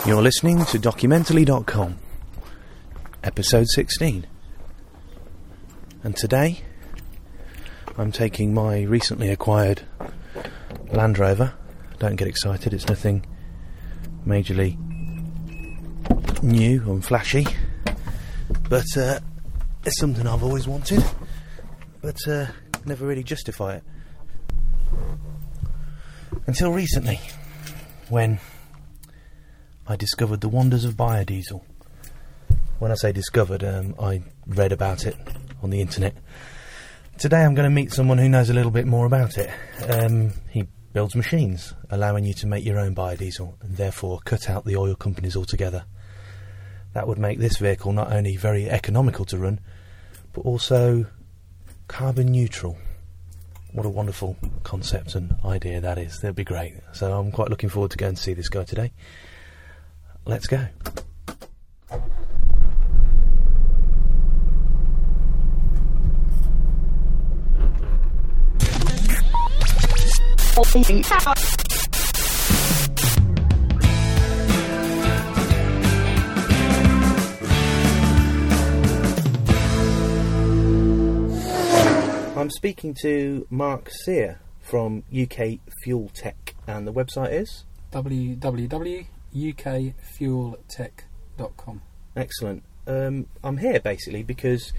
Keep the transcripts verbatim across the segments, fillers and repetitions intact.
You're listening to Documentally dot com, episode sixteen. And today, I'm taking my recently acquired Land Rover. Don't get excited, it's nothing majorly new and flashy, but uh, it's something I've always wanted, but uh, never really justify it. Until recently, when I discovered the wonders of biodiesel. When I say discovered, um, I read about it on the internet. Today I'm going to meet someone who knows a little bit more about it. Um, he builds machines, allowing you to make your own biodiesel, and therefore cut out the oil companies altogether. That would make this vehicle not only very economical to run, but also carbon neutral. What a wonderful concept and idea that is. That'd be great. So I'm quite looking forward to going to see this guy today. Let's go. I'm speaking to Mark Sear from U K Fuel Tech, and the website is w w w dot u k fuel tech dot com. Excellent. Um, I'm here basically because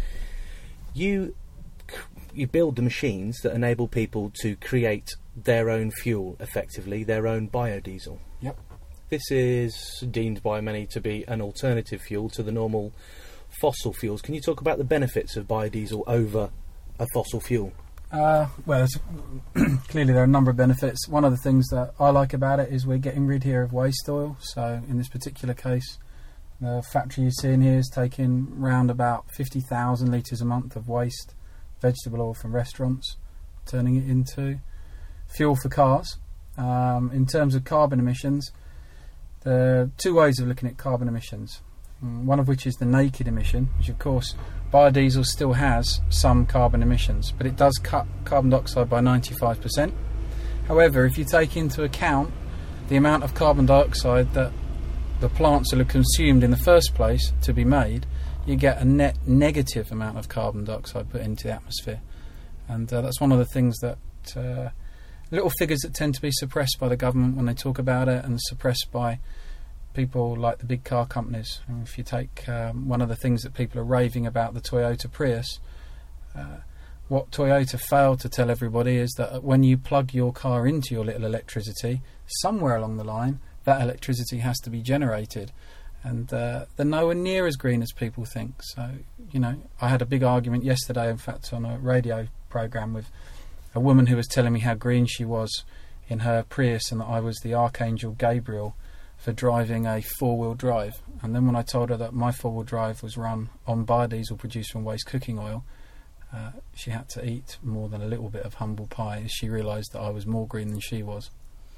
you you build the machines that enable people to create their own fuel, effectively, their own biodiesel. Yep. This is deemed by many to be an alternative fuel to the normal fossil fuels. Can you talk about the benefits of biodiesel over a fossil fuel? Uh, well, clearly there are a number of benefits. One of the things that I like about it is we're getting rid here of waste oil. So in this particular case, the factory you see in here is taking round about fifty thousand litres a month of waste vegetable oil from restaurants, turning it into fuel for cars. Um, in terms of carbon emissions, there are two ways of looking at carbon emissions. One of which is the naked emission, which of course biodiesel still has some carbon emissions, but it does cut carbon dioxide by ninety-five percent. However, if you take into account the amount of carbon dioxide that the plants will have consumed in the first place to be made, you get a net negative amount of carbon dioxide put into the atmosphere. And uh, that's one of the things that uh, little figures that tend to be suppressed by the government when they talk about it, and suppressed by people like the big car companies. And if you take um, one of the things that people are raving about, the Toyota Prius, uh, what Toyota failed to tell everybody is that when you plug your car into your little electricity, somewhere along the line that electricity has to be generated, and uh, they're nowhere near as green as people think. So, you know, I had a big argument yesterday, in fact, on a radio programme with a woman who was telling me how green she was in her Prius and that I was the Archangel Gabriel for driving a four-wheel drive. And then when I told her that my four-wheel drive was run on biodiesel produced from waste cooking oil, uh, she had to eat more than a little bit of humble pie as she realised that I was more green than she was.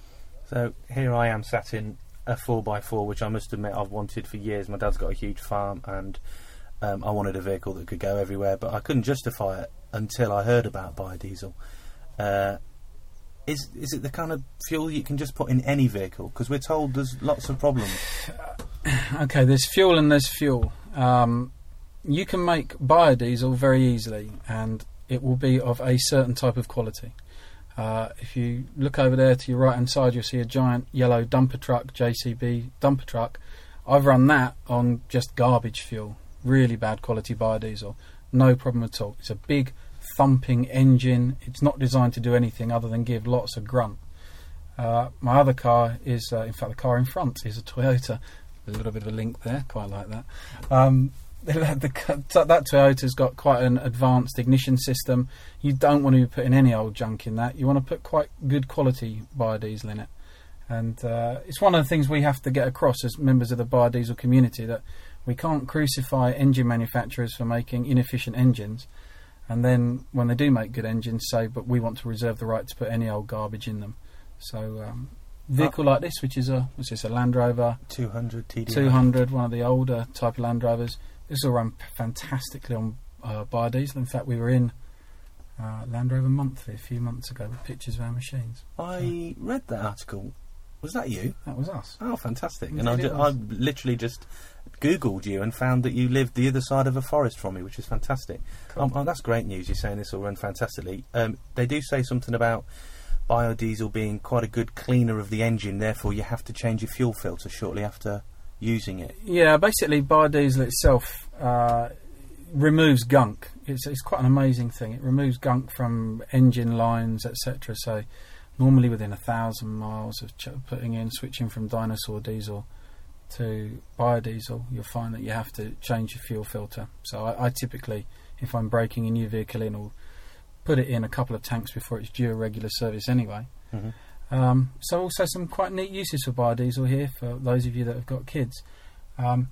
So here I am sat in a four by four, which I must admit I've wanted for years. My dad's got a huge farm, and um, I wanted a vehicle that could go everywhere, but I couldn't justify it until I heard about biodiesel. Uh, Is is it the kind of fuel you can just put in any vehicle? Because we're told there's lots of problems. Okay, there's fuel and there's fuel. Um, you can make biodiesel very easily, and it will be of a certain type of quality. Uh, if you look over there to your right hand side, you'll see a giant yellow dumper truck, J C B dumper truck. I've run that on just garbage fuel, really bad quality biodiesel. No problem at all. It's a big thumping engine. It's not designed to do anything other than give lots of grunt. Uh, my other car is, uh, in fact, the car in front is a Toyota. A little bit of a link there, quite like that. Um, the, the, that Toyota's got quite an advanced ignition system. You don't want to be putting any old junk in that. You want to put quite good quality biodiesel in it. And uh, it's one of the things we have to get across as members of the biodiesel community, that we can't crucify engine manufacturers for making inefficient engines, and then when they do make good engines say, but we want to reserve the right to put any old garbage in them. So um, vehicle like this, which is a what's this, a Land Rover two hundred T D I. two hundred, one of the older type of Land Rovers. This will run fantastically on uh, biodiesel. In fact, we were in uh, Land Rover Monthly a few months ago with pictures of our machines. I so. read that article Was that you? That was us. Oh, fantastic. Indeed and I, it ju- I was. literally just Googled you and found that you lived the other side of a forest from me, which is fantastic. Cool. Um, oh, that's great news, you're saying this will run fantastically. Um, they do say something about biodiesel being quite a good cleaner of the engine, therefore you have to change your fuel filter shortly after using it. Yeah, basically biodiesel itself uh, removes gunk. It's, it's quite an amazing thing. It removes gunk from engine lines, et cetera. So normally within a thousand miles of ch- putting in, switching from dinosaur diesel to biodiesel, you'll find that you have to change your fuel filter. So I, I typically, if I'm breaking a new vehicle in, will put it in a couple of tanks before it's due a regular service anyway. Mm-hmm. Um, so also some quite neat uses for biodiesel here for those of you that have got kids. Um,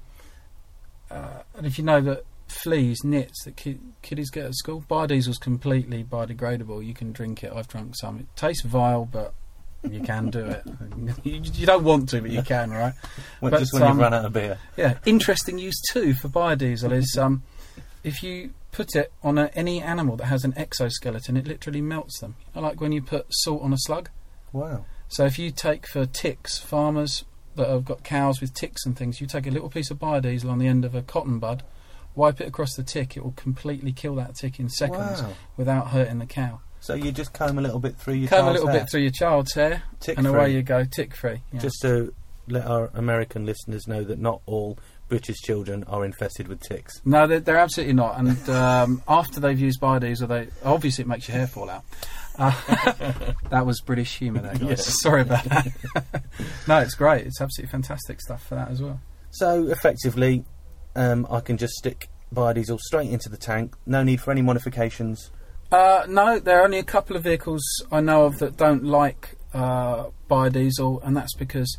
uh, and if you know that fleas, nits that ki- kiddies get at school, biodiesel's completely biodegradable. You can drink it. I've drunk some. It tastes vile, but you can do it. you, you don't want to, but you can, right? Well, But, just when um, you've run out of beer. Yeah. Interesting use too for biodiesel is um, if you put it on a, any animal that has an exoskeleton, it literally melts them. You know, like when you put salt on a slug. Wow. So if you take for ticks, farmers that have got cows with ticks and things, you take a little piece of biodiesel on the end of a cotton bud, wipe it across the tick, it will completely kill that tick in seconds Wow. without hurting the cow. So you just comb a little bit through your Comb a child's little hair. bit through your child's hair, Tick and free. away you go, tick free. Yeah. Just to let our American listeners know that not all British children are infested with ticks. No, they're, they're absolutely not. And um, after they've used biodiesel, they obviously it makes your hair fall out. Uh, that was British humour there, guys. Yes. Sorry about that. No, it's great. It's absolutely fantastic stuff for that as well. So effectively, um, I can just stick biodiesel straight into the tank. No need for any modifications. Uh, no, there are only a couple of vehicles I know of that don't like uh, biodiesel, and that's because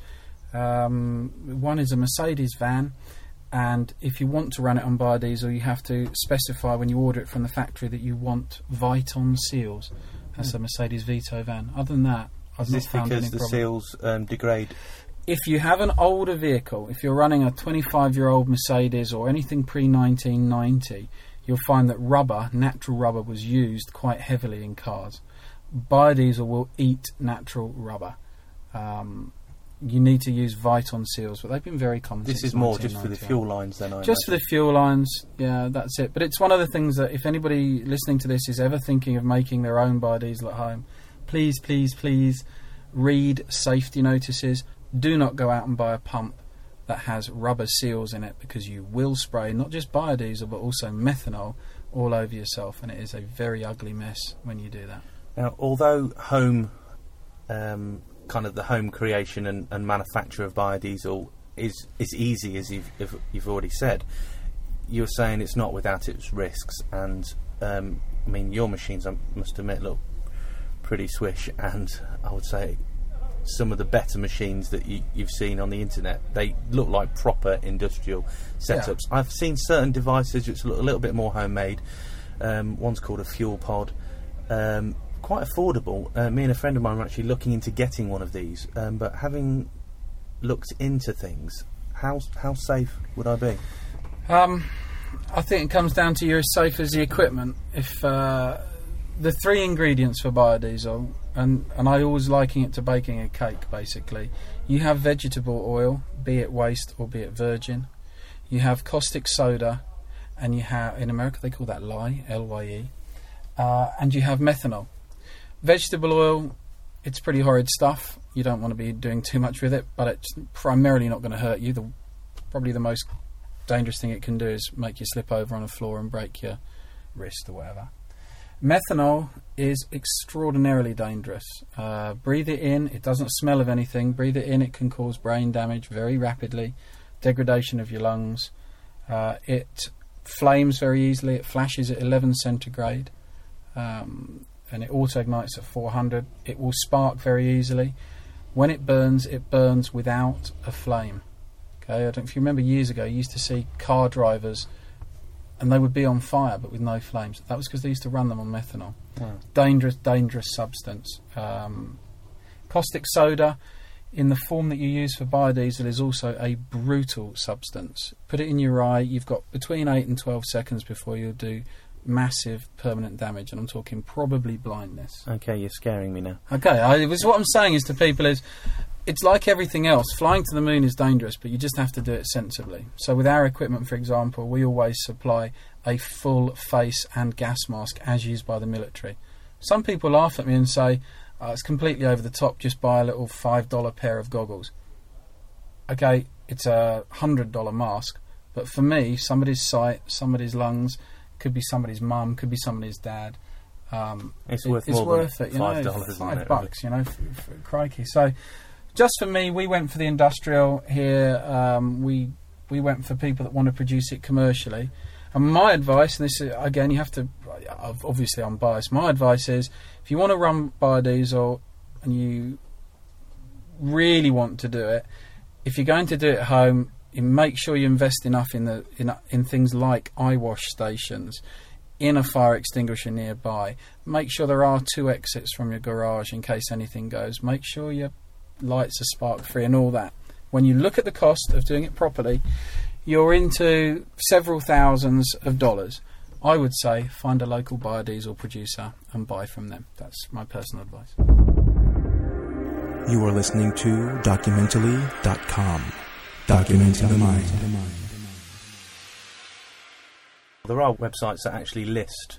um, one is a Mercedes van, and if you want to run it on biodiesel, you have to specify when you order it from the factory that you want Viton seals. That's a Mercedes Vito van. Other than that, I've Is not this found because any the problem. seals um, degrade? If you have an older vehicle, if you're running a twenty-five-year-old Mercedes or anything pre nineteen ninety, you'll find that rubber, natural rubber, was used quite heavily in cars. Biodiesel will eat natural rubber. Um, you need to use Viton seals, but they've been very common This since is more just for the nineteen ninety-eight. fuel lines then, I Just for the imagine. fuel lines, yeah, that's it. But it's one of the things that if anybody listening to this is ever thinking of making their own biodiesel at home, please, please, please read safety notices. Do not go out and buy a pump that has rubber seals in it, because you will spray not just biodiesel but also methanol all over yourself, and it is a very ugly mess when you do that. Now, although home, um, kind of the home creation and, and manufacture of biodiesel is is easy, as you've, if you've already said, you're saying it's not without its risks. And um, I mean, your machines, I must admit, look pretty swish, and I would say some of the better machines that you, you've seen on the internet, they look like proper industrial setups. Yeah. I've seen certain devices which look a little bit more homemade. Um, one's called a fuel pod. Um, quite affordable. Uh, me and a friend of mine were actually looking into getting one of these, um, but having looked into things, how how safe would I be? Um, I think it comes down to you're as safe as the equipment. If uh, the three ingredients for biodiesel, and, and I always liken it to baking a cake, basically. You have vegetable oil, be it waste or be it virgin. You have caustic soda, and you have, in America they call that lye, L Y E, uh, and you have methanol. Vegetable oil, it's pretty horrid stuff. You don't want to be doing too much with it, but it's primarily not going to hurt you. The, probably the most dangerous thing it can do is make you slip over on the floor and break your wrist or whatever. Methanol is extraordinarily dangerous. Uh, breathe it in, it doesn't smell of anything. Breathe it in, it can cause brain damage very rapidly, degradation of your lungs. Uh, it flames very easily, it flashes at eleven centigrade, um, and it auto ignites at four hundred. It will spark very easily. When it burns, it burns without a flame. Okay, I don't know if you remember years ago, you used to see car drivers and they would be on fire but with no flames. That was because they used to run them on methanol. Wow. Dangerous, dangerous substance. Um, caustic soda, in the form that you use for biodiesel, is also a brutal substance. Put it in your eye, you've got between eight and twelve seconds before you'll do massive permanent damage, and I'm talking probably blindness. Okay, you're scaring me now. Okay, I, it was what I'm saying is to people is it's like everything else. Flying to the moon is dangerous, but you just have to do it sensibly. So with our equipment, for example, we always supply a full face and gas mask as used by the military. Some people laugh at me and say, oh, it's completely over the top, just buy a little five dollar pair of goggles. Okay, it's a one hundred dollar mask, but for me, somebody's sight, somebody's lungs, could be somebody's mum, could be somebody's dad. Um, it's worth it's more worth than it, you five know, dollars, five isn't it, bucks, really? you know, for, for, crikey. So, just for me, we went for the industrial here. Um, we we went for people that want to produce it commercially. And my advice, and this is, again, you have to, obviously I'm biased. My advice is, if you want to run biodiesel and you really want to do it, if you're going to do it at home, you make sure you invest enough in the in in things like eye wash stations, in a fire extinguisher nearby. Make sure there are two exits from your garage in case anything goes. Make sure your lights are spark free and all that. When you look at the cost of doing it properly, you're into several thousands of dollars. I would say find a local biodiesel producer and buy from them. That's my personal advice. You are listening to documentally dot com. Documenting the mind. There are websites that actually list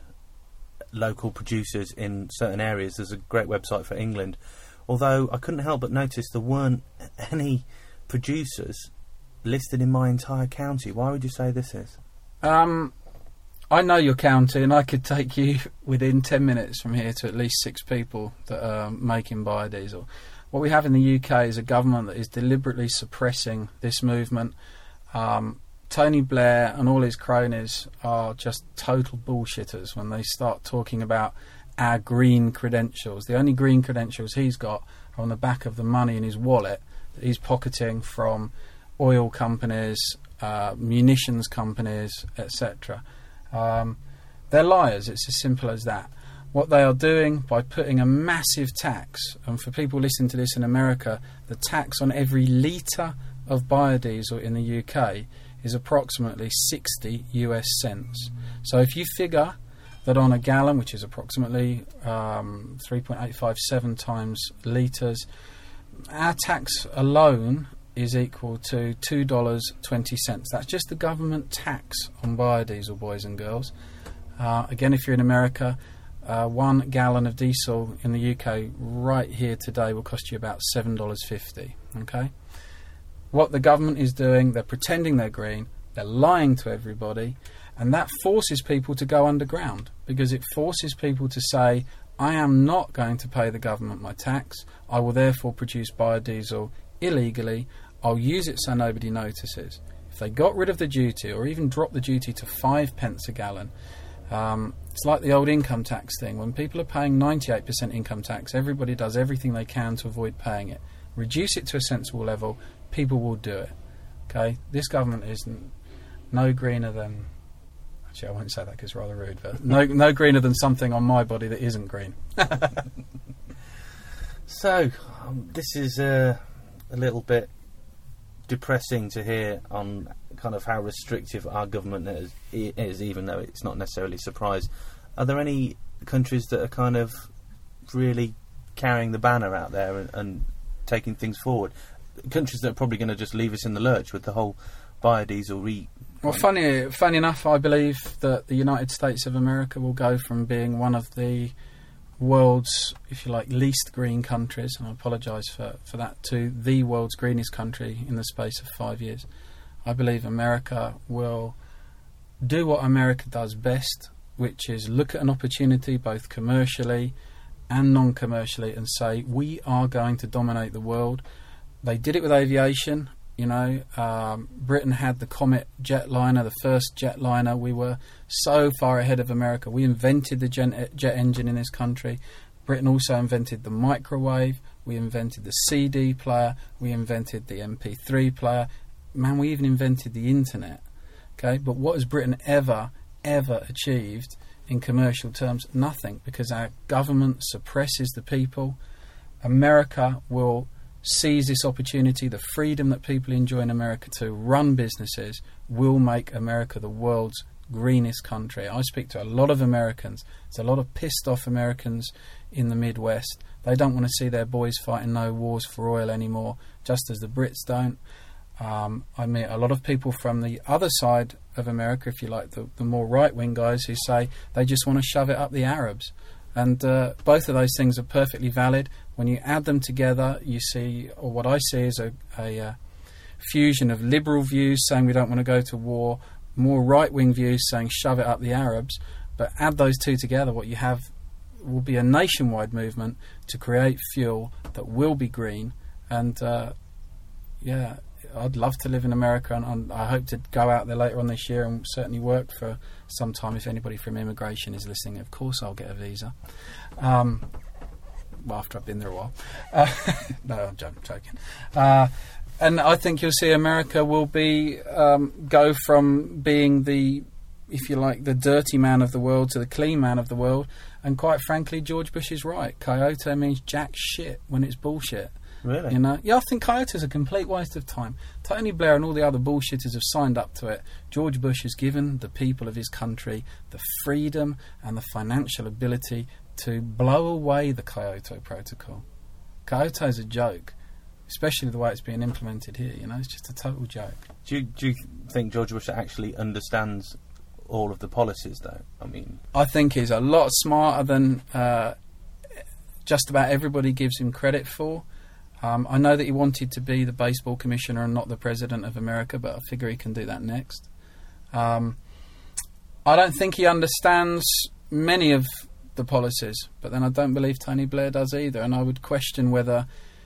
local producers in certain areas. There's a great website for England. Although I couldn't help but notice there weren't any producers listed in my entire county. Why would you say this is? Um, I know your county, and I could take you within ten minutes from here to at least six people that are making biodiesel. What we have in the U K is a government that is deliberately suppressing this movement. Um, Tony Blair and all his cronies are just total bullshitters when they start talking about our green credentials. The only green credentials he's got are on the back of the money in his wallet that he's pocketing from oil companies, uh, munitions companies, et cetera. Um, they're liars. It's as simple as that. What they are doing by putting a massive tax, and for people listening to this in America, the tax on every litre of biodiesel in the U K is approximately sixty US cents. So if you figure that on a gallon, which is approximately um, three point eight five seven times litres, our tax alone is equal to two dollars and twenty cents. That's just the government tax on biodiesel, boys and girls. Uh, again, if you're in America, uh, one gallon of diesel in the U K right here today will cost you about seven dollars fifty. Okay? What the government is doing, they're pretending they're green, they're lying to everybody, and that forces people to go underground, because it forces people to say, I am not going to pay the government my tax, I will therefore produce biodiesel illegally, I'll use it so nobody notices. If they got rid of the duty, or even dropped the duty to five pence a gallon, um, it's like the old income tax thing. When people are paying ninety-eight percent income tax, everybody does everything they can to avoid paying it. Reduce it to a sensible level, people will do it. Okay, this government is n- no greener than. Actually, I won't say that because it's rather rude, but no, no greener than something on my body that isn't green. So, um, this is uh, a little bit depressing to hear on kind of how restrictive our government is, is, even though it's not necessarily a surprise. Are there any countries that are kind of really carrying the banner out there and, and taking things forward? Countries that are probably going to just leave us in the lurch with the whole biodiesel re... Well, funny, funny enough, I believe that the United States of America will go from being one of the world's, if you like, least green countries, and I apologise for, for that, to the world's greenest country in the space of five years. I believe America will do what America does best, which is look at an opportunity both commercially and non-commercially and say, we are going to dominate the world. They did it with aviation. You know, um, Britain had the Comet jetliner, the first jetliner. We were so far ahead of America. We invented the gen- jet engine in this country. Britain also invented the microwave. We invented the C D player. We invented the M P three player. Man, we even invented the internet. Okay, but what has Britain ever, ever achieved in commercial terms? Nothing, because our government suppresses the people. America will seize this opportunity. The freedom that people enjoy in America to run businesses will make America the world's greenest country. I speak to a lot of Americans. There's a lot of pissed off Americans in the Midwest They don't want to see their boys fighting no wars for oil anymore, just as the Brits don't. Um, I meet a lot of people from the other side of America, if you like, the, the more right-wing guys, who say they just want to shove it up the Arabs. And uh, both of those things are perfectly valid. When you add them together, you see, or what I see is a, a uh, fusion of liberal views saying we don't want to go to war, more right-wing views saying shove it up the Arabs. But add those two together, what you have will be a nationwide movement to create fuel that will be green. And uh, yeah, I'd love to live in America, and, and I hope to go out there later on this year and certainly work for some time. If anybody from immigration is listening, of course I'll get a visa. Um, well, after I've been there a while. Uh, no, I'm joking. Uh, and I think you'll see America will be um, go from being the, if you like, the dirty man of the world to the clean man of the world. And quite frankly, George Bush is right. Kyoto means jack shit when it's bullshit. Really? You know? Yeah, I think Kyoto's a complete waste of time. Tony Blair and all the other bullshitters have signed up to it. George Bush has given the people of his country the freedom and the financial ability to blow away the Kyoto Protocol. Kyoto's a joke, especially the way it's being implemented here. You know, it's just a total joke. Do you, do you think George Bush actually understands all of the policies, though? I mean, I think he's a lot smarter than uh, just about everybody gives him credit for. Um, I know that he wanted to be the baseball commissioner and not the president of America, but I figure he can do that next. Um, I don't think he understands many of the policies, but then I don't believe Tony Blair does either, and I would question whether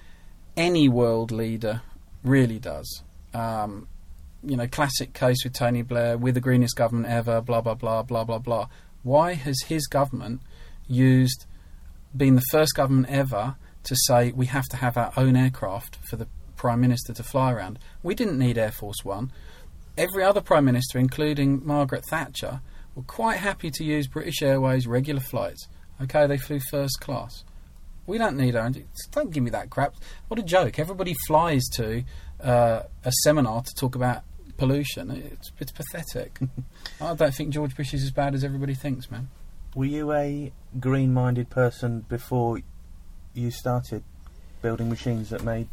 any world leader really does. Um, you know, classic case with Tony Blair, we're the greenest government ever, blah, blah, blah, blah, blah, blah. Why has his government used, been the first government ever to say we have to have our own aircraft for the Prime Minister to fly around? We didn't need Air Force One. Every other Prime Minister, including Margaret Thatcher, were quite happy to use British Airways regular flights. Okay, they flew first class. We don't need our own. Don't give me that crap. What a joke. Everybody flies to uh, a seminar to talk about pollution. It's, it's pathetic. I don't think George Bush is as bad as everybody thinks, man. Were you a green-minded person before you started building machines that made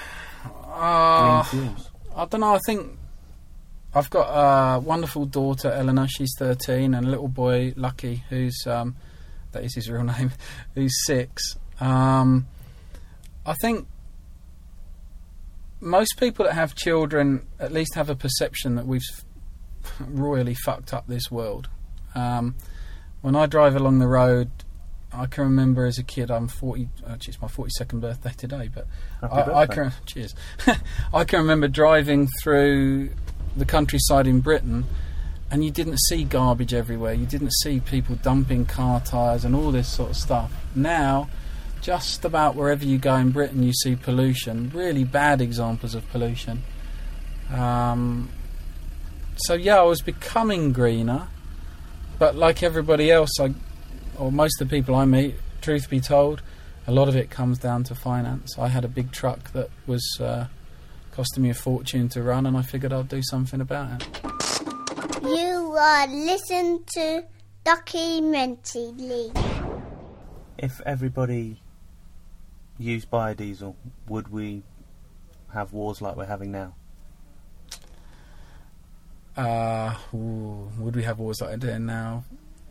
uh, green fuels? I don't know. I think I've got a wonderful daughter, Eleanor. She's thirteen, and a little boy, Lucky, who's um, that is his real name, who's six. Um, I think most people that have children at least have a perception that we've royally fucked up this world. Um, when I drive along the road, I can remember as a kid, I'm forty, actually it's my forty-second birthday today, but I, I can, cheers. I can remember driving through the countryside in Britain, and you didn't see garbage everywhere. You didn't see people dumping car tyres and all this sort of stuff. Now, just about wherever you go in Britain, you see pollution, really bad examples of pollution. Um, so yeah, I was becoming greener, but like everybody else, I, or most of the people I meet, truth be told, a lot of it comes down to finance. I had a big truck that was uh, costing me a fortune to run, and I figured I'd do something about it. You are listening to Documentally. If everybody used biodiesel, would we have wars like we're having now? Uh, ooh, would we have wars like we're doing now?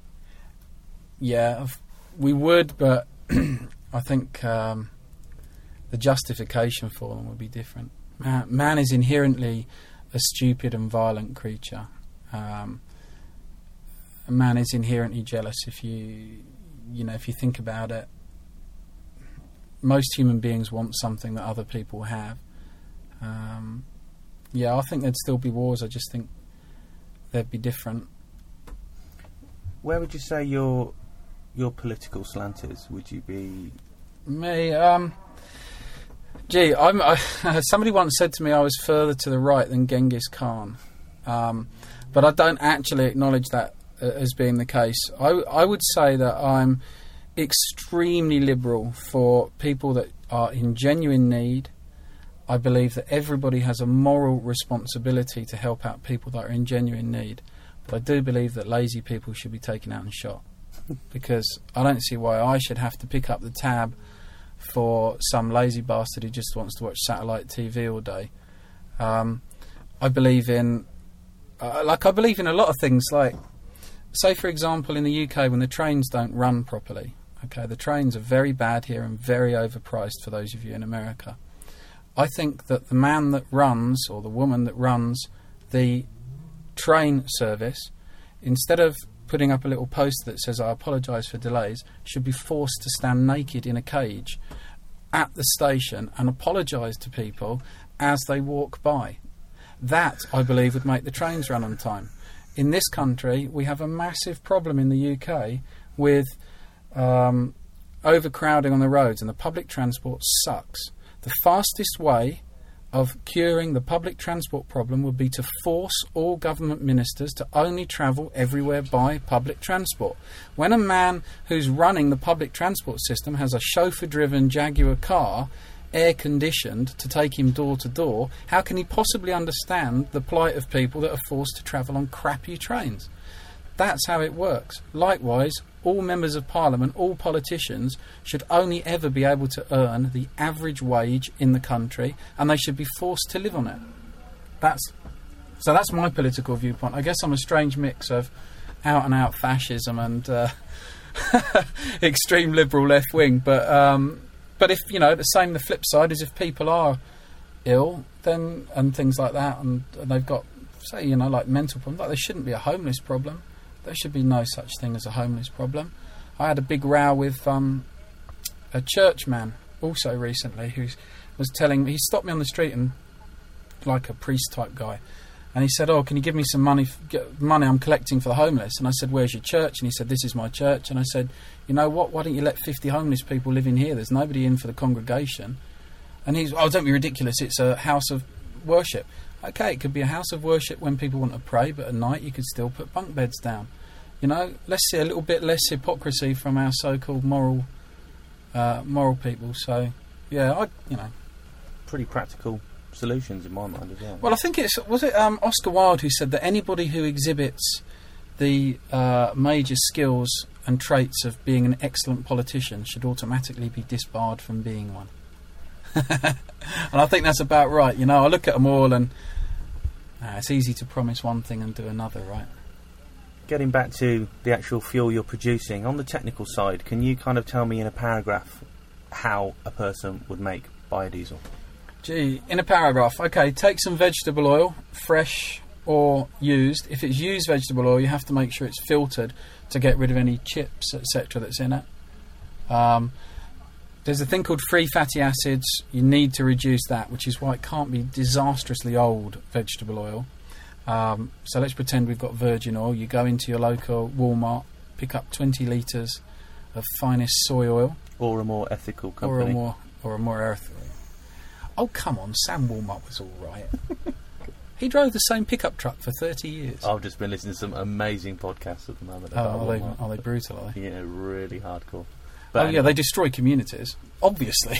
Yeah, we would, but I think um, the justification for them would be different. Man, man is inherently a stupid and violent creature. Um, man is inherently jealous. If you, you know, if you think about it, most human beings want something that other people have. Um, yeah, I think there'd still be wars. I just think they'd be different. Where would you say your your political slant is? Would you be me? Um, gee, I'm. I, somebody once said to me I was further to the right than Genghis Khan, um, but I don't actually acknowledge that uh, as being the case. I, I would say that I'm extremely liberal for people that are in genuine need. I believe that everybody has a moral responsibility to help out people that are in genuine need. But I do believe that lazy people should be taken out and shot. Because I don't see why I should have to pick up the tab for some lazy bastard who just wants to watch satellite T V all day. Um, I believe in, uh, like I believe in a lot of things. Like, say for example, in the U K when the trains don't run properly. Okay, the trains are very bad here and very overpriced for those of you in America. I think that the man that runs, or the woman that runs the train service, instead of putting up a little poster that says I apologise for delays, should be forced to stand naked in a cage at the station and apologise to people as they walk by. That, I believe, would make the trains run on time. In this country, we have a massive problem in the U K with um, overcrowding on the roads, and the public transport sucks. The fastest way of curing the public transport problem would be to force all government ministers to only travel everywhere by public transport. When a man who's running the public transport system has a chauffeur-driven Jaguar car, air-conditioned, to take him door to door, how can he possibly understand the plight of people that are forced to travel on crappy trains? That's how it works. Likewise, all members of parliament, all politicians, should only ever be able to earn the average wage in the country, and they should be forced to live on it. That's so that's my political viewpoint. I guess I'm a strange mix of out-and-out fascism and uh, extreme liberal left-wing, but um, but if, you know, the same, the flip side is if people are ill, then, and things like that, and, and they've got, say, you know, like mental problems, like there shouldn't be a homeless problem. There should be no such thing as a homeless problem. I had a big row with um, a church man also recently who was telling me, he stopped me on the street, and like a priest type guy, and he said, oh, can you give me some money f- get money I'm collecting for the homeless? And I said, where's your church? And he said, this is my church. And I said, you know what, why don't you let fifty homeless people live in here? There's nobody in for the congregation. And he's, oh, don't be ridiculous, it's a house of worship. Okay, it could be a house of worship when people want to pray, but at night you could still put bunk beds down. You know, let's see a little bit less hypocrisy from our so-called moral uh, moral people. So, yeah, I, you know. Pretty practical solutions in my mind as well. Well, I think it's, was it um, Oscar Wilde who said that anybody who exhibits the uh, major skills and traits of being an excellent politician should automatically be disbarred from being one. And I think that's about right. You know, I look at them all, and uh, it's easy to promise one thing and do another, right? Getting back to the actual fuel you're producing, on the technical side, can you kind of tell me in a paragraph how a person would make biodiesel? Gee, in a paragraph, okay, take some vegetable oil, fresh or used. If it's used vegetable oil, you have to make sure it's filtered to get rid of any chips, et cetera that's in it. Um, there's a thing called free fatty acids. You need to reduce that, which is why it can't be disastrously old vegetable oil. Um, so let's pretend we've got virgin oil. You go into your local Walmart, pick up twenty litres of finest soy oil. Or a more ethical company. Or a more, or a more ethical. Oh, come on, Sam Walmart was all right. He drove the same pickup truck for thirty years. I've just been listening to some amazing podcasts at the moment. Oh, about are, they, Walmart. are they brutal, are they? Yeah, really hardcore. But oh, anyway. Yeah, they destroy communities, obviously.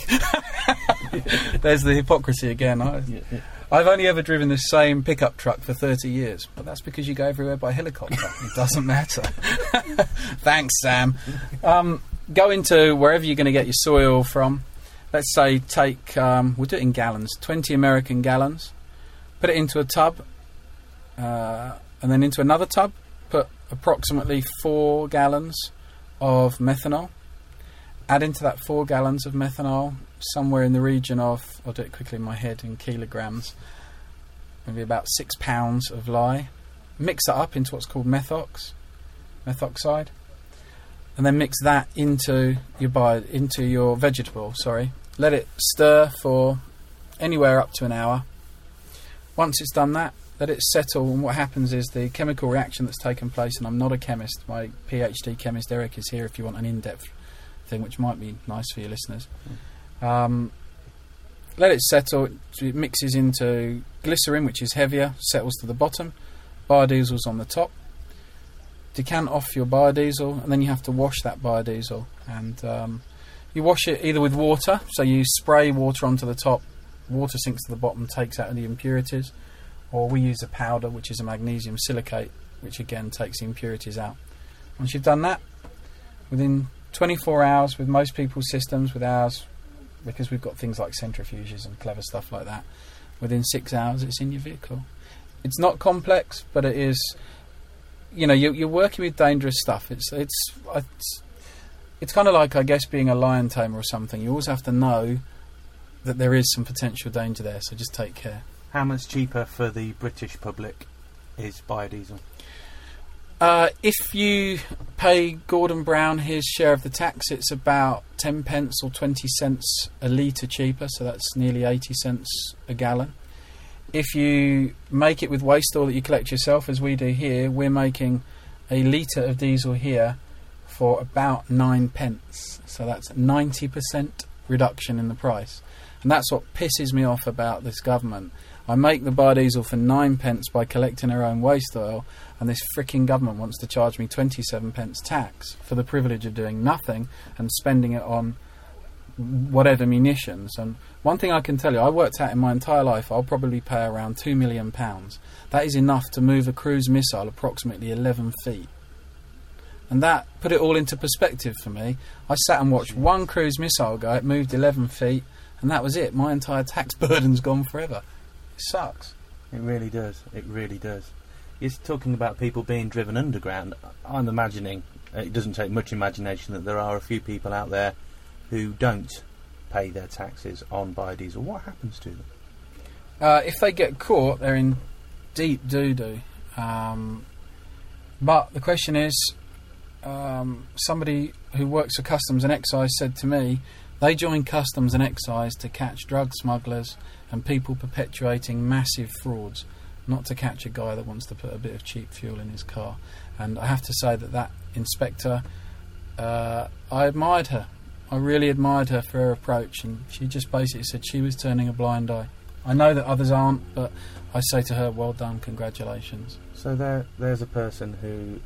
There's the hypocrisy again. I, yeah, yeah. I've only ever driven the same pickup truck for thirty years, but that's because you go everywhere by helicopter. It doesn't matter. Thanks, Sam. Um, go into wherever you're going to get your soy oil from. Let's say take, um, we'll do it in gallons, twenty American gallons. Put it into a tub, uh, and then into another tub, put approximately four gallons of methanol. Add into that four gallons of methanol somewhere in the region of, I'll do it quickly in my head, in kilograms, maybe about six pounds of lye. Mix that up into what's called methox, methoxide, and then mix that into your bio, into your vegetable. Sorry, let it stir for anywhere up to an hour. Once it's done that, let it settle, and what happens is the chemical reaction that's taken place. And I'm not a chemist; my PhD chemist Eric is here if you want an in-depth thing, which might be nice for your listeners. Um, let it settle. It mixes into glycerin, which is heavier, settles to the bottom. Biodiesel's on the top. Decant off your biodiesel, and then you have to wash that biodiesel. And um, you wash it either with water, so you spray water onto the top, water sinks to the bottom, takes out any impurities, or we use a powder, which is a magnesium silicate, which again takes the impurities out. Once you've done that, within twenty-four hours, with most people's systems, with ours because we've got things like centrifuges and clever stuff like that, within six hours it's in your vehicle. It's not complex, but it is, you know, you're, you're working with dangerous stuff. It's it's it's, it's kind of like, I guess, being a lion tamer or something. You always have to know that there is some potential danger there, so just take care. How much cheaper for the British public is biodiesel? Uh, if you pay Gordon Brown his share of the tax, it's about ten pence or twenty cents a litre cheaper, so that's nearly eighty cents a gallon. If you make it with waste oil that you collect yourself, as we do here, we're making a litre of diesel here for about nine pence. So that's ninety percent reduction in the price. And that's what pisses me off about this government. I make the biodiesel for nine pence by collecting our own waste oil, and this fricking government wants to charge me twenty-seven pence tax for the privilege of doing nothing and spending it on whatever munitions. And one thing I can tell you, I worked out in my entire life I'll probably pay around two million pounds. That is enough to move a cruise missile approximately eleven feet. And that put it all into perspective for me. I sat and watched one cruise missile go, it moved eleven feet, and that was it. My entire tax burden's gone forever. It sucks. It really does. It really does. You're talking about people being driven underground. I'm imagining, it doesn't take much imagination, that there are a few people out there who don't pay their taxes on biodiesel. What happens to them? Uh, if they get caught, they're in deep doo-doo. Um, but the question is, um, somebody who works for Customs and Excise said to me, they join Customs and Excise to catch drug smugglers and people perpetuating massive frauds, not to catch a guy that wants to put a bit of cheap fuel in his car. And I have to say that that inspector, uh, I admired her. I really admired her for her approach, and she just basically said she was turning a blind eye. I know that others aren't, but I say to her, well done, congratulations. So there, there's a person who,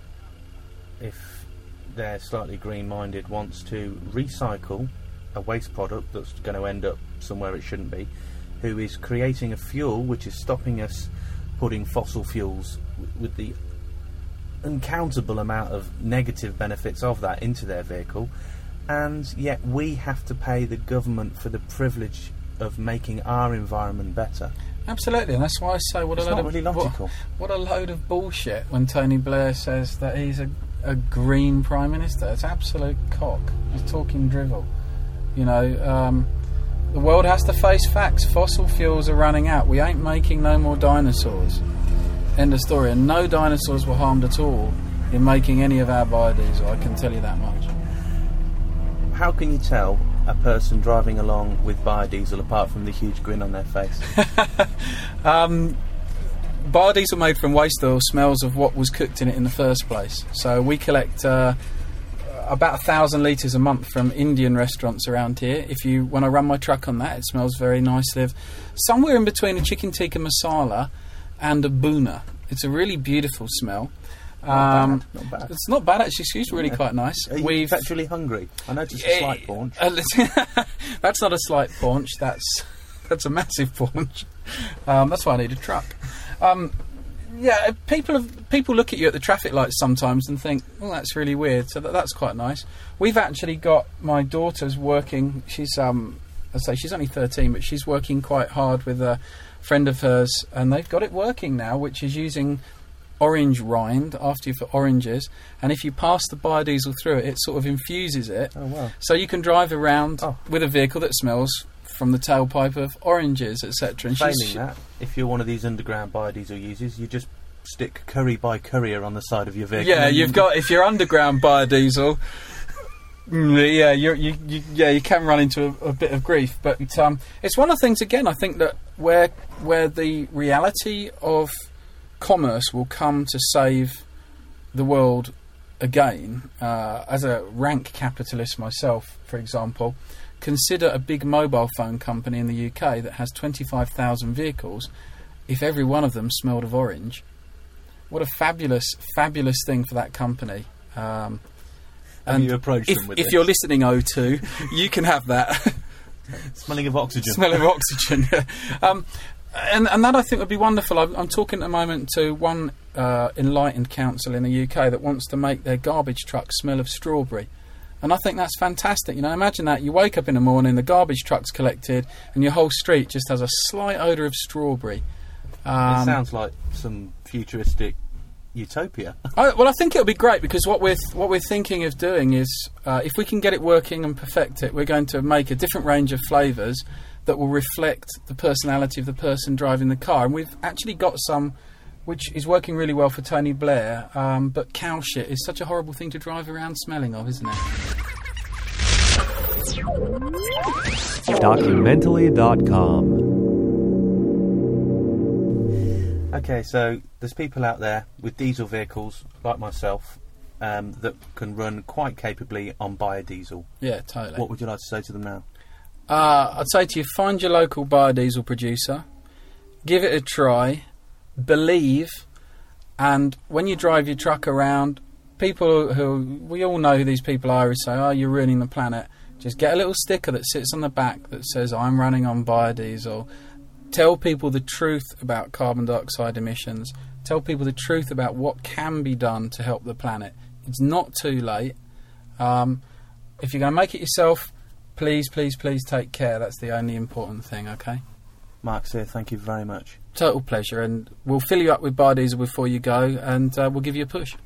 if they're slightly green-minded, wants to recycle a waste product that's going to end up somewhere it shouldn't be, who is creating a fuel which is stopping us putting fossil fuels w- with the uncountable amount of negative benefits of that into their vehicle, and yet we have to pay the government for the privilege of making our environment better. Absolutely, and that's why I say what It's a load not of really logical. What, what a load of bullshit when Tony Blair says that he's a, a green prime minister. It's absolute cock. He's talking drivel. You know, um, the world has to face facts. Fossil fuels are running out. We ain't making no more dinosaurs. End of story. And no dinosaurs were harmed at all in making any of our biodiesel, I can tell you that much. How can you tell a person driving along with biodiesel apart from the huge grin on their face? um, biodiesel made from waste oil smells of what was cooked in it in the first place. So we collect uh, about a thousand litres a month from Indian restaurants around here. If you, when I run my truck on that, it smells very nicely of somewhere in between a chicken tikka masala and a boona. It's a really beautiful smell. Not Um, bad, not bad. It's not bad actually. Excuse, really Yeah. quite nice. Are you We've actually hungry? I noticed a slight paunch. Uh, that's not a slight paunch. That's that's a massive paunch. Um, that's why I need a truck. Um, yeah, people have, people look at you at the traffic lights sometimes and think, "Oh, that's really weird." So that, that's quite nice. We've actually got my daughter's working. She's um, I say she's only thirteen, but she's working quite hard with a friend of hers, and they've got it working now, which is using orange rind after you for oranges, and if you pass the biodiesel through it, it sort of infuses it. Oh wow! So you can drive around Oh. with a vehicle that smells from the tailpipe of oranges, et cetera. And Failing she's, that, if you're one of these underground biodiesel users, you just stick Curry by Courier on the side of your vehicle. yeah, and you've you- got if you're underground biodiesel. mm, Yeah, you're, you you yeah you can run into a, a bit of grief, but um, it's one of the things again. I think that where where the reality of commerce will come to save the world again. Uh, as a rank capitalist myself, for example, consider a big mobile phone company in the U K that has twenty-five thousand vehicles. If every one of them smelled of orange, what a fabulous, fabulous thing for that company. Um, Have and you approached if, them with if this? you're listening, O two, you can have that. Smelling of oxygen. Smell of oxygen. um, and, and that I think would be wonderful. I'm, I'm talking at the moment to one uh, enlightened council in the U K that wants to make their garbage trucks smell of strawberry. And I think that's fantastic. You know, imagine that. You wake up in the morning, the garbage truck's collected, and your whole street just has a slight odour of strawberry. Um, it sounds like some futuristic utopia. I, well, I think it'll be great, because what we're th- what we're thinking of doing is, uh, if we can get it working and perfect it, we're going to make a different range of flavours that will reflect the personality of the person driving the car. And we've actually got some which is working really well for Tony Blair, um, but cow shit is such a horrible thing to drive around smelling of, isn't it? Documentally dot com. Okay, so there's people out there with diesel vehicles, like myself, um, that can run quite capably on biodiesel. Yeah, totally. What would you like to say to them now? Uh, I'd say to you, find your local biodiesel producer, give it a try, believe, and when you drive your truck around, people who, we all know who these people are, who say, oh, you're ruining the planet, just get a little sticker that sits on the back that says, I'm running on biodiesel. Tell people the truth about carbon dioxide emissions. Tell people the truth about what can be done to help the planet. It's not too late. Um, if you're going to make it yourself, please, please, please take care. That's the only important thing, okay? Mark Sear, thank you very much. Total pleasure, and we'll fill you up with biodiesel before you go, and uh, we'll give you a push.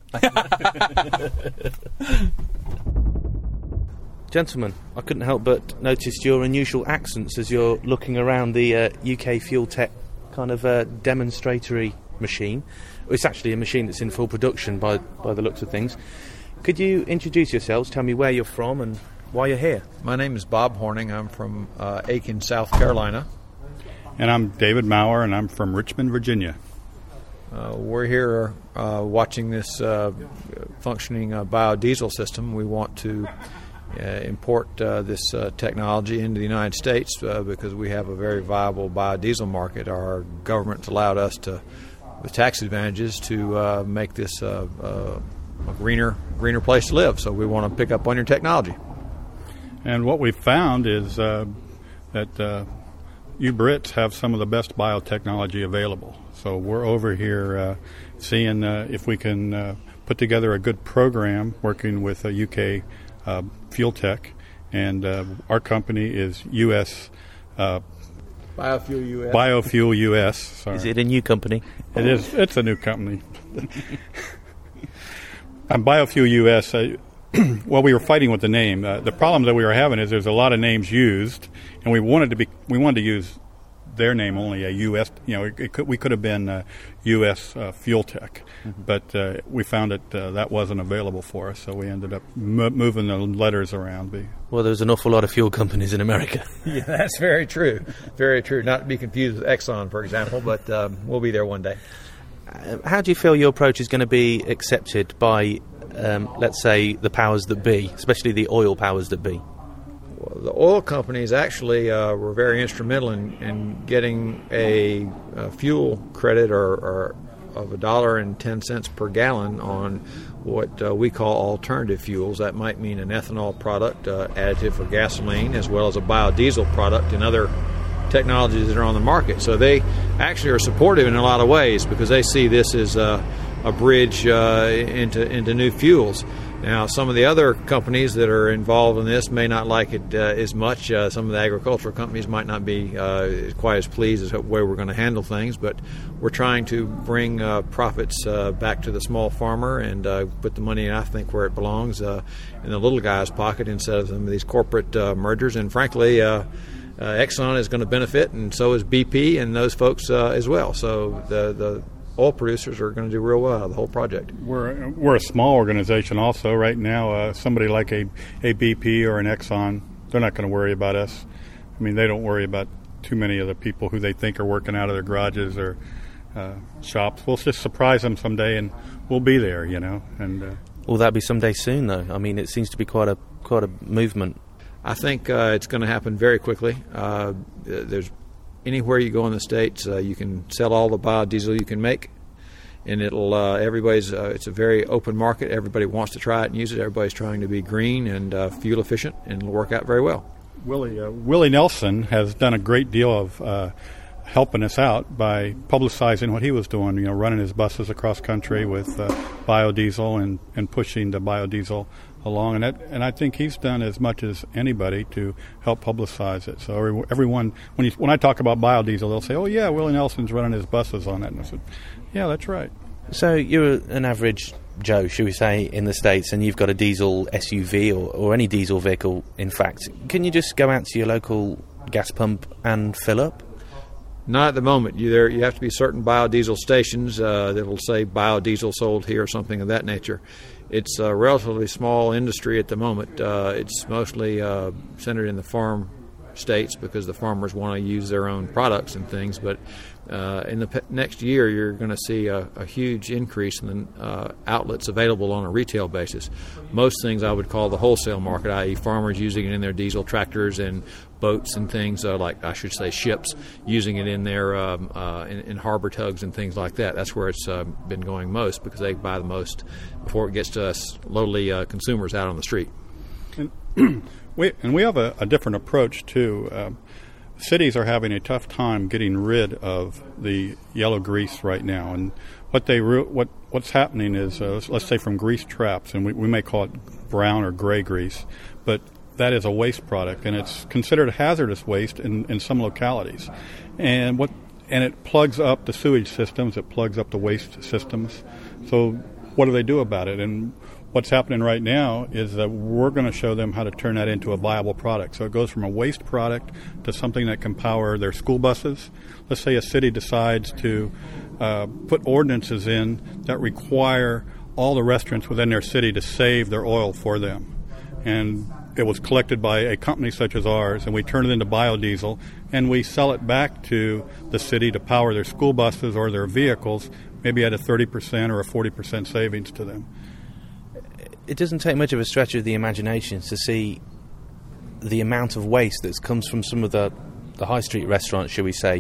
Gentlemen, I couldn't help but notice your unusual accents as you're looking around the uh, U K Fuel Tech kind of uh, demonstratory machine. It's actually a machine that's in full production by, by the looks of things. Could you introduce yourselves, tell me where you're from and why you're here? My name is Bob Horning. I'm from uh, Aiken, South Carolina. And I'm David Maurer, and I'm from Richmond, Virginia. Uh, we're here uh, watching this uh, functioning uh, biodiesel system. We want to uh, import uh, this uh, technology into the United States uh, because we have a very viable biodiesel market. Our government's allowed us to, with tax advantages, to uh, make this uh, uh, a greener, greener place to live. So we want to pick up on your technology. And what we've found is uh, that uh, you Brits have some of the best biotechnology available. So we're over here uh, seeing uh, if we can uh, put together a good program working with a U K uh, Fuel Tech, and uh, our company is U S uh, Biofuel U S. Biofuel U S. Sorry. Is it a new company? It is. It's a new company. And Biofuel U S. Uh, well, we were fighting with the name. Uh, the problem that we were having is there's a lot of names used, and we wanted to be we wanted to use their name only, a U S. You know, it, it could, we could have been uh, U S uh, Fuel Tech, mm-hmm. but uh, we found that uh, that wasn't available for us, so we ended up mo- moving the letters around. Well, there's an awful lot of fuel companies in America. Yeah, that's very true. Very true. Not to be confused with Exxon, for example, but um, we'll be there one day. Uh, how do you feel your approach is going to be accepted by, um, let's say, the powers that be, especially the oil powers that be? Well, the oil companies actually uh, were very instrumental in, in getting a, a fuel credit or, or of a dollar and ten cents per gallon on what uh, we call alternative fuels. That might mean an ethanol product, uh, additive for gasoline, as well as a biodiesel product and other technologies that are on the market. So they actually are supportive in a lot of ways because they see this as a, a bridge uh, into into new fuels. Now, some of the other companies that are involved in this may not like it uh, as much. Uh, some of the agricultural companies might not be uh, quite as pleased as the way we're going to handle things, but we're trying to bring uh, profits uh, back to the small farmer and uh, put the money, I think, where it belongs, uh, in the little guy's pocket instead of some of these corporate uh, mergers. And frankly, uh, uh, Exxon is going to benefit, and so is B P and those folks uh, as well. So the the oil producers are going to do real well out of the whole project. We're we're a small organization also. Right now, uh, somebody like a, a B P or an Exxon, they're not going to worry about us. I mean, they don't worry about too many of the people who they think are working out of their garages or uh, shops. We'll just surprise them someday, and we'll be there, you know. And uh, will that be someday soon, though? I mean, it seems to be quite a quite a movement. I think uh, it's going to happen very quickly. Uh, there's Anywhere you go in the States, uh, you can sell all the biodiesel you can make, and it'll uh, everybody's. Uh, it's a very open market. Everybody wants to try it and use it. Everybody's trying to be green and uh, fuel efficient, and it'll work out very well. Willie uh, Willie Nelson has done a great deal of uh, helping us out by publicizing what he was doing. You know, running his buses across country with uh, biodiesel and, and pushing the biodiesel along, and that, and I think he's done as much as anybody to help publicize it. So every, everyone, when you, when I talk about biodiesel, they'll say, "Oh yeah, Willie Nelson's running his buses on it," and I said, "Yeah, that's right." So you're an average Joe, should we say, in the States, and you've got a diesel S U V or, or any diesel vehicle, in fact. Can you just go out to your local gas pump and fill up? Not at the moment. You there, you have to be certain biodiesel stations uh, that will say biodiesel sold here or something of that nature. It's a relatively small industry at the moment. Uh, it's mostly uh, centered in the farm states because the farmers want to use their own products and things. But uh, in the pe- next year, you're going to see a, a huge increase in the uh, outlets available on a retail basis. Most things I would call the wholesale market, that is farmers using it in their diesel tractors and boats and things, uh, like I should say ships, using it in their um, uh, in, in harbor tugs and things like that. That's where it's uh, been going most because they buy the most before it gets to us lowly uh, consumers out on the street. And we, and we have a, a different approach too. Um, cities are having a tough time getting rid of the yellow grease right now, and what they re- what what's happening is, uh, let's say from grease traps, and we, we may call it brown or gray grease, but that is a waste product, and it's considered hazardous waste in, in some localities. And what and it plugs up the sewage systems, it plugs up the waste systems. So what do they do about it? And what's happening right now is that we're going to show them how to turn that into a viable product. So it goes from a waste product to something that can power their school buses. Let's say a city decides to uh, put ordinances in that require all the restaurants within their city to save their oil for them. And it was collected by a company such as ours, and we turn it into biodiesel, and we sell it back to the city to power their school buses or their vehicles, maybe at a thirty percent or a forty percent savings to them. It doesn't take much of a stretch of the imagination to see the amount of waste that comes from some of the, the high street restaurants, shall we say.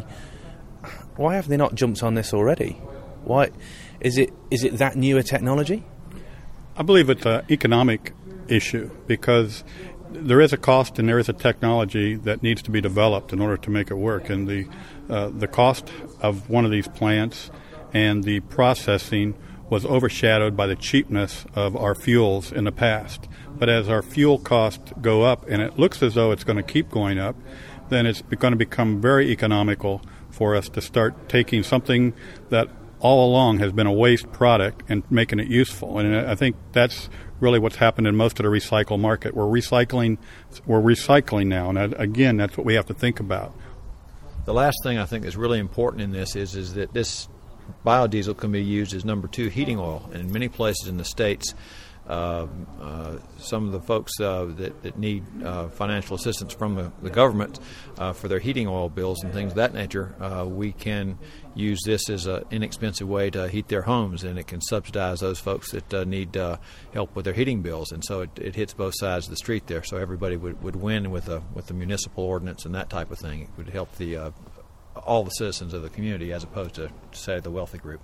Why have they not jumped on this already? Why is it is it that newer technology? I believe it's an economic issue because there is a cost and there is a technology that needs to be developed in order to make it work. And the uh, the cost of one of these plants and the processing was overshadowed by the cheapness of our fuels in the past. But as our fuel costs go up, and it looks as though it's going to keep going up, then it's going to become very economical for us to start taking something that all along has been a waste product and making it useful. And I think that's really what's happened in most of the recycle market. We're recycling, we're recycling now, and again, that's what we have to think about. The last thing I think is really important in this is is that this biodiesel can be used as number two heating oil. And in many places in the States, uh, uh, some of the folks uh, that, that need uh, financial assistance from the, the government uh, for their heating oil bills and things of that nature, uh, we can use this as an inexpensive way to heat their homes, and it can subsidize those folks that uh, need uh, help with their heating bills. And so it, it hits both sides of the street there, so everybody would, would win with a, with the municipal ordinance and that type of thing. It would help the uh, all the citizens of the community as opposed to, say, the wealthy group.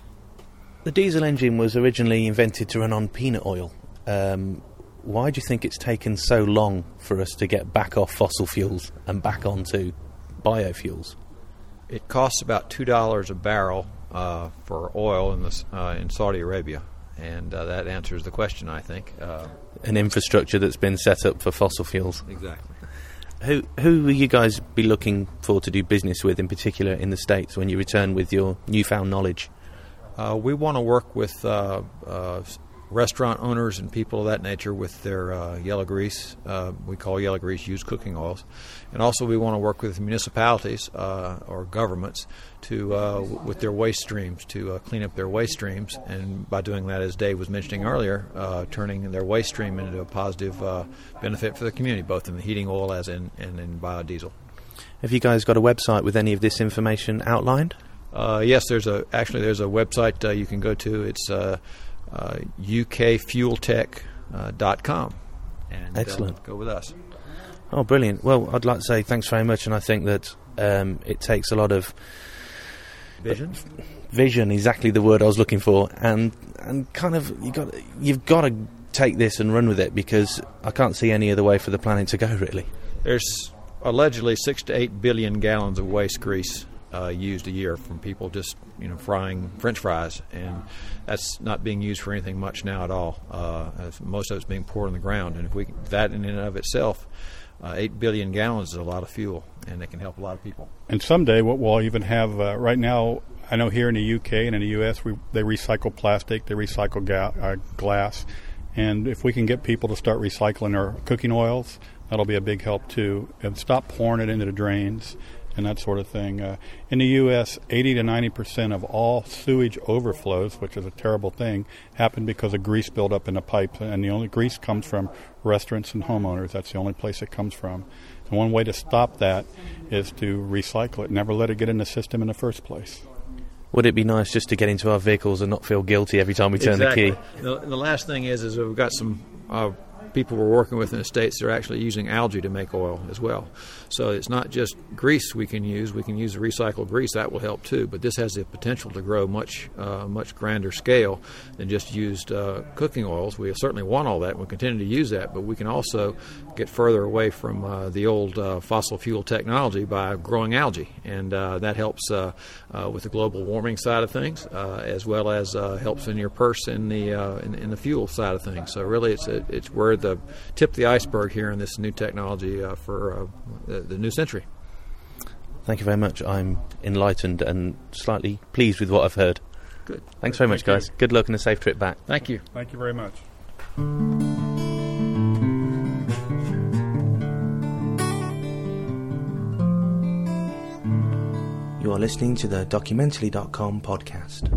The diesel engine was originally invented to run on peanut oil. Um, why do you think it's taken so long for us to get back off fossil fuels and back onto biofuels? It costs about two dollars a barrel uh, for oil in, this, uh, in Saudi Arabia, and uh, that answers the question, I think. Uh, An infrastructure that's been set up for fossil fuels. Exactly. Who who will you guys be looking for to do business with, in particular in the States, when you return with your newfound knowledge? Uh, we want to work with uh, uh, restaurant owners and people of that nature with their uh, yellow grease. Uh, we call yellow grease used cooking oils. And also we want to work with municipalities uh, or governments to uh, w- with their waste streams, to uh, clean up their waste streams. And by doing that, as Dave was mentioning earlier, uh, turning their waste stream into a positive uh, benefit for the community, both in the heating oil as in, and in biodiesel. Have you guys got a website with any of this information outlined? Uh, yes, there's a actually there's a website uh, you can go to. It's uh, uh, U K fuel tech dot com. And excellent. Uh, go with us. Oh, brilliant. Well, I'd like to say thanks very much, and I think that um, it takes a lot of vision. Vision, exactly the word I was looking for, and and kind of you got you've got to take this and run with it, because I can't see any other way for the planet to go, really. There's allegedly six to eight billion gallons of waste grease uh, used a year from people just you know frying French fries, and that's not being used for anything much now at all. Uh, most of it's being poured on the ground, and if we that in and of itself, uh, eight billion gallons is a lot of fuel, and it can help a lot of people. And someday, what we'll even have uh, right now. I know here in the U K and in the U S we, they recycle plastic, they recycle ga- uh, glass, and if we can get people to start recycling their cooking oils, that'll be a big help too. And stop pouring it into the drains and that sort of thing. Uh, in the U S, eighty to ninety percent of all sewage overflows, which is a terrible thing, happen because of grease buildup in the pipe, and the only grease comes from restaurants and homeowners. That's the only place it comes from. And one way to stop that is to recycle it, never let it get in the system in the first place. Would it be nice just to get into our vehicles and not feel guilty every time we turn exactly. the key? The, the last thing is, is we've got some uh, people we're working with in the States that are actually using algae to make oil as well. So it's not just grease we can use. We can use the recycled grease. That will help too. But this has the potential to grow much, uh, much grander scale than just used uh, cooking oils. We certainly want all that. We'll continue to use that. But we can also get further away from uh, the old uh, fossil fuel technology by growing algae. And uh, that helps uh, uh, with the global warming side of things, uh, as well as uh, helps in your purse in the uh, in, in the fuel side of things. So really, it's a, it's we're the tip of the iceberg here in this new technology uh, for uh, the, the new century. Thank you very much. I'm enlightened and slightly pleased with what I've heard. Good. Thanks very much, Thank guys. you. Good luck and a safe trip back. Thank you. Thank you very much. You are listening to the documentally dot com podcast.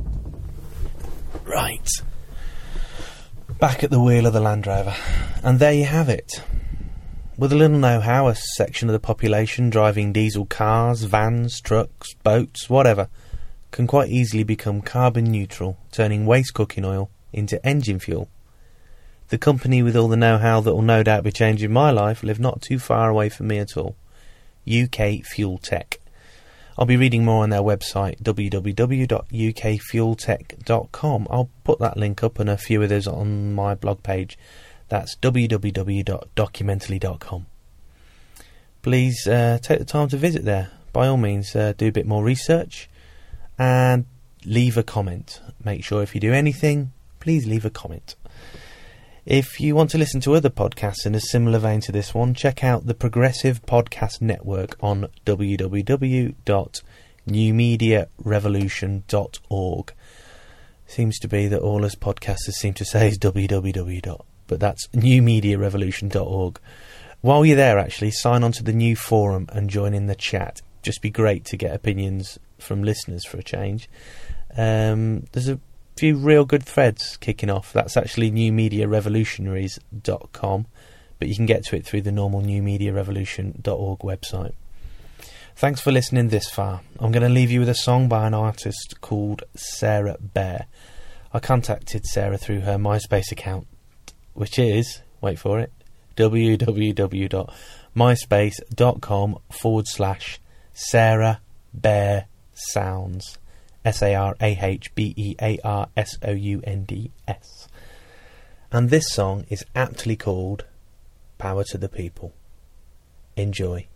Right. Back at the wheel of the Land Rover. And there you have it. With a little know-how, a section of the population driving diesel cars, vans, trucks, boats, whatever, can quite easily become carbon neutral, turning waste cooking oil into engine fuel. The company with all the know-how that will no doubt be changing my life live not too far away from me at all. U K Fuel Tech. I'll be reading more on their website, w w w dot u k fuel tech dot com. I'll put that link up and a few others on my blog page. That's w w w dot documentally dot com. Please uh, take the time to visit there. By all means, uh, do a bit more research and leave a comment. Make sure if you do anything, please leave a comment. If you want to listen to other podcasts in a similar vein to this one, check out the Progressive Podcast Network on w w w dot new media revolution dot org. Seems to be that all us podcasters seem to say is www. But that's new media revolution dot org. While you're there, actually, sign on to the new forum and join in the chat. Just be great to get opinions from listeners for a change. Um, there's a few real good threads kicking off. That's actually new media revolutionaries dot com, but you can get to it through the normal new media revolution dot org website. Thanks for listening this far. I'm going to leave you with a song by an artist called Sarah Bear. I contacted Sarah through her MySpace account, which is, wait for it, w w w dot myspace dot com forward slash Sarah Bear Sounds. S A R A H B E A R S O U N D S. And this song is aptly called Power to the People. Enjoy.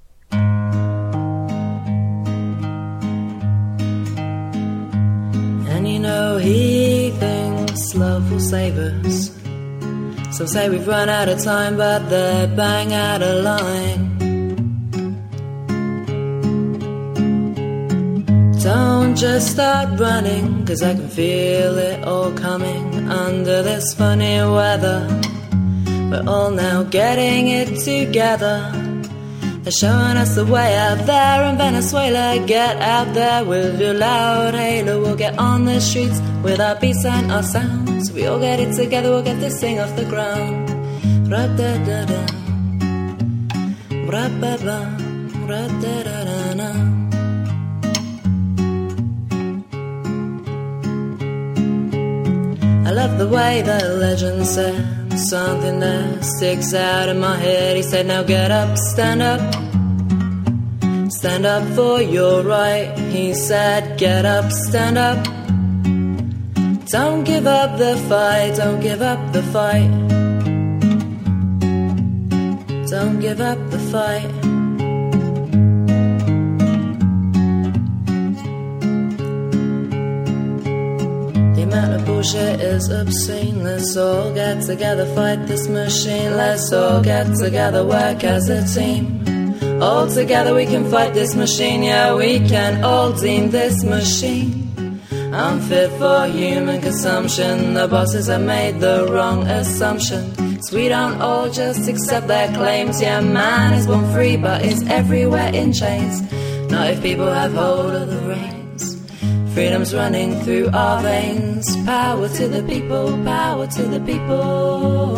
And you know he thinks love will save us. Some say we've run out of time, but they're bang out of line. Don't just start running, 'cause I can feel it all coming under this funny weather. We're all now getting it together. They're showing us the way out there in Venezuela. Get out there with your loud halo. We'll get on the streets with our beats and our sounds. We all get it together, we'll get this thing off the ground. Ra-da-da-da, ra-ba-ba, ra-da-da-da-da. I love the way the legend said something that sticks out in my head. He said, now get up, stand up, stand up for your right. He said, get up, stand up, don't give up the fight, don't give up the fight, don't give up the fight. shit is obscene. Let's all get together, fight this machine. Let's all get together, work as a team. All together we can fight this machine. Yeah, we can all deem this machine unfit for human consumption. The bosses have made the wrong assumption. So we don't all just accept their claims. Yeah, man is born free but is everywhere in chains. Not if people have hold of the reins. Freedom's running through our veins. Power to the people, power to the people.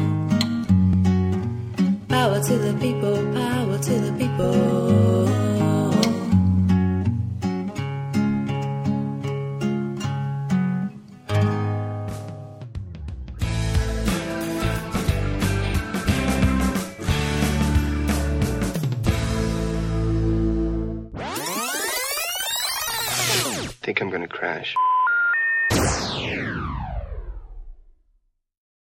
Power to the people, power to the people. I think I'm gonna crash.